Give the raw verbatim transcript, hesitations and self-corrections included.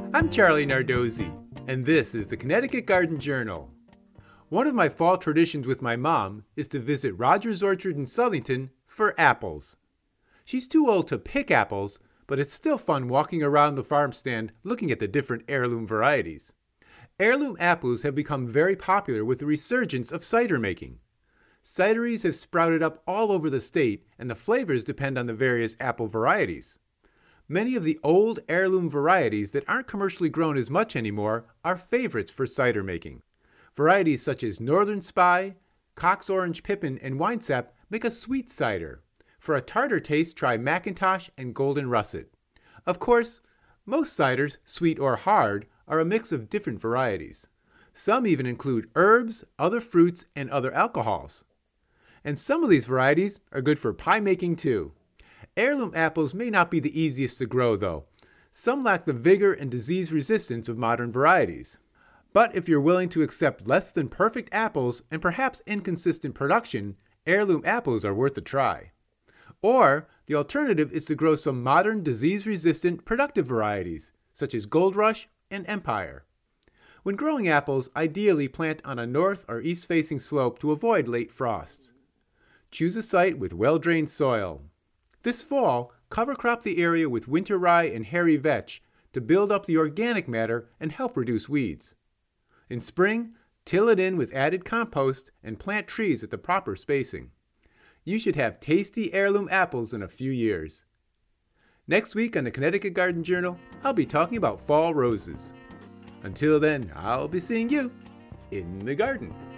I'm Charlie Nardozzi, and this is the Connecticut Garden Journal. One of my fall traditions with my mom is to visit Rogers Orchard in Southington for apples. She's too old to pick apples, but it's still fun walking around the farm stand looking at the different heirloom varieties. Heirloom apples have become very popular with the resurgence of cider making. Cideries have sprouted up all over the state, and the flavors depend on the various apple varieties. Many of the old heirloom varieties that aren't commercially grown as much anymore are favorites for cider making. Varieties such as Northern Spy, Cox Orange Pippin, and Winesap make a sweet cider. For a tartar taste, try McIntosh and Golden Russet. Of course, most ciders, sweet or hard, are a mix of different varieties. Some even include herbs, other fruits, and other alcohols. And some of these varieties are good for pie making too. Heirloom apples may not be the easiest to grow though. Some lack the vigor and disease resistance of modern varieties. But if you're willing to accept less than perfect apples and perhaps inconsistent production, heirloom apples are worth a try. Or the alternative is to grow some modern disease-resistant productive varieties, such as Gold Rush and Empire. When growing apples, ideally plant on a north or east-facing slope to avoid late frosts. Choose a site with well-drained soil. This fall, cover crop the area with winter rye and hairy vetch to build up the organic matter and help reduce weeds. In spring, till it in with added compost and plant trees at the proper spacing. You should have tasty heirloom apples in a few years. Next week on the Connecticut Garden Journal, I'll be talking about fall roses. Until then, I'll be seeing you in the garden.